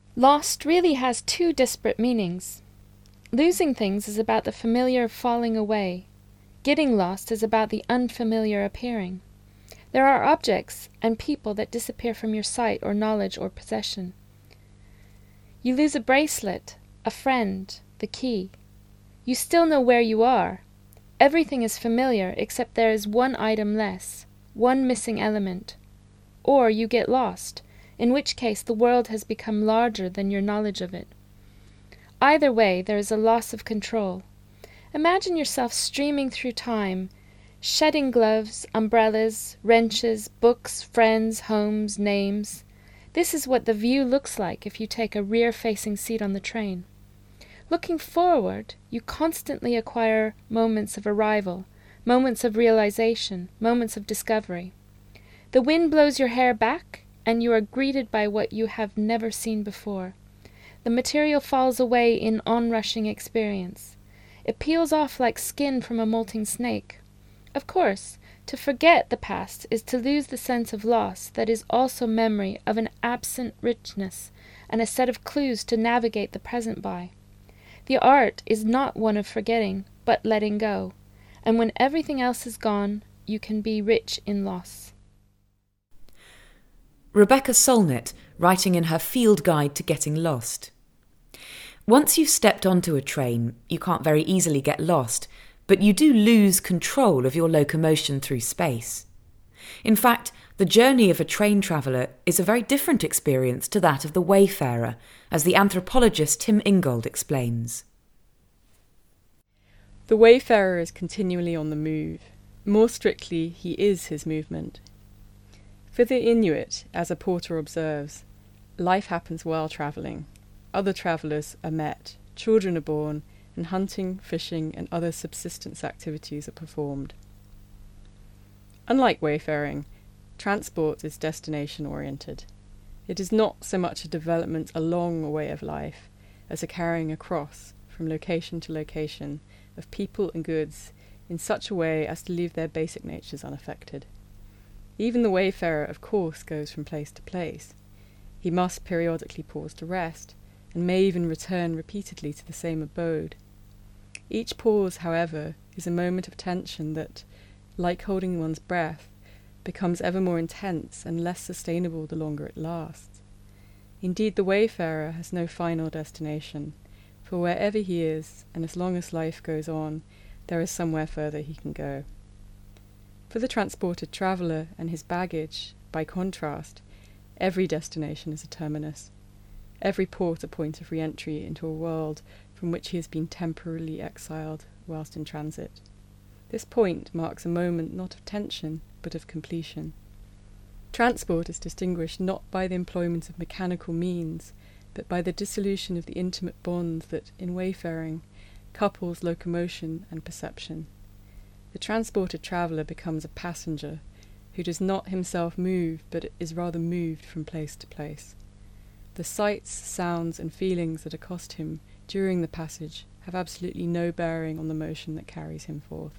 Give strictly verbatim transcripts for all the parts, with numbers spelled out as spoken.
Lost really has two disparate meanings. Losing things is about the familiar falling away. Getting lost is about the unfamiliar appearing. There are objects and people that disappear from your sight or knowledge or possession. You lose a bracelet, a friend, the key. You still know where you are. Everything is familiar except there is one item less, one missing element. Or you get lost, in which case the world has become larger than your knowledge of it. Either way, there is a loss of control. Imagine yourself streaming through time, shedding gloves, umbrellas, wrenches, books, friends, homes, names. This is what the view looks like if you take a rear-facing seat on the train. Looking forward, you constantly acquire moments of arrival, moments of realization, moments of discovery. The wind blows your hair back, and you are greeted by what you have never seen before. The material falls away in onrushing experience. It peels off like skin from a molting snake. Of course, to forget the past is to lose the sense of loss that is also memory of an absent richness and a set of clues to navigate the present by. The art is not one of forgetting, but letting go, and when everything else is gone, you can be rich in loss. Rebecca Solnit, writing in her Field Guide to Getting Lost. Once you've stepped onto a train, you can't very easily get lost, but you do lose control of your locomotion through space. In fact, the journey of a train traveller is a very different experience to that of the wayfarer, as the anthropologist Tim Ingold explains. The wayfarer is continually on the move. More strictly, he is his movement. For the Inuit, as a porter observes, life happens while travelling. Other travellers are met, children are born, and hunting, fishing, and other subsistence activities are performed. Unlike wayfaring, transport is destination-oriented. It is not so much a development along a way of life as a carrying across from location to location of people and goods in such a way as to leave their basic natures unaffected. Even the wayfarer, of course, goes from place to place. He must periodically pause to rest, and may even return repeatedly to the same abode. Each pause, however, is a moment of tension that, like holding one's breath, becomes ever more intense and less sustainable the longer it lasts. Indeed, the wayfarer has no final destination, for wherever he is, and as long as life goes on, there is somewhere further he can go. For the transported traveller and his baggage, by contrast, every destination is a terminus, every port a point of re-entry into a world from which he has been temporarily exiled whilst in transit. This point marks a moment not of tension, but of completion. Transport is distinguished not by the employment of mechanical means, but by the dissolution of the intimate bond that, in wayfaring, couples locomotion and perception. The transported traveller becomes a passenger, who does not himself move, but is rather moved from place to place. The sights, sounds, and feelings that accost him during the passage have absolutely no bearing on the motion that carries him forth.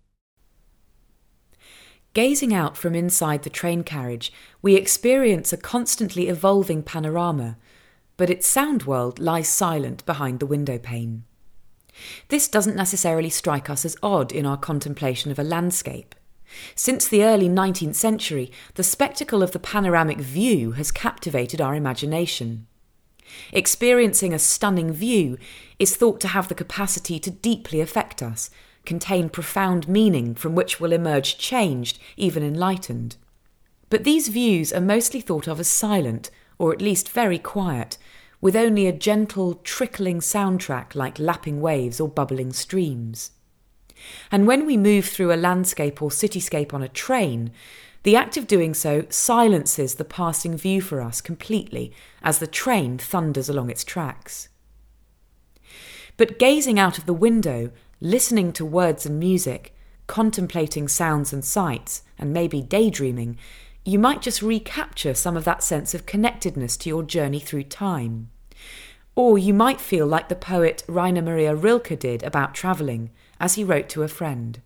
Gazing out from inside the train carriage, we experience a constantly evolving panorama, but its sound world lies silent behind the window pane. This doesn't necessarily strike us as odd in our contemplation of a landscape. Since the early nineteenth century, the spectacle of the panoramic view has captivated our imagination. Experiencing a stunning view is thought to have the capacity to deeply affect us, contain profound meaning from which will emerge changed, even enlightened. But these views are mostly thought of as silent, or at least very quiet, with only a gentle, trickling soundtrack like lapping waves or bubbling streams. And when we move through a landscape or cityscape on a train, the act of doing so silences the passing view for us completely as the train thunders along its tracks. But gazing out of the window, listening to words and music, contemplating sounds and sights, and maybe daydreaming, you might just recapture some of that sense of connectedness to your journey through time. Or you might feel like the poet Rainer Maria Rilke did about travelling, as he wrote to a friend.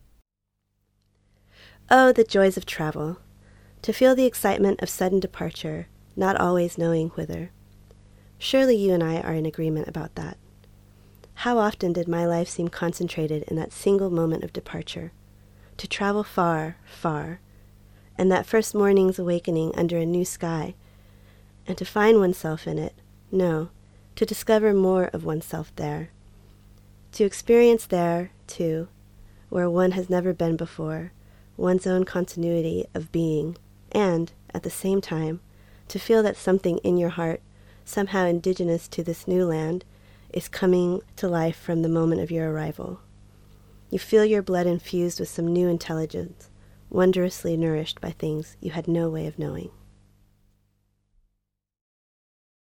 Oh, the joys of travel! To feel the excitement of sudden departure, not always knowing whither. Surely you and I are in agreement about that. How often did my life seem concentrated in that single moment of departure, to travel far, far, and that first morning's awakening under a new sky, and to find oneself in it, no, to discover more of oneself there, to experience there, too, where one has never been before, one's own continuity of being, and, at the same time, to feel that something in your heart, somehow indigenous to this new land, is coming to life from the moment of your arrival. You feel your blood infused with some new intelligence, wondrously nourished by things you had no way of knowing.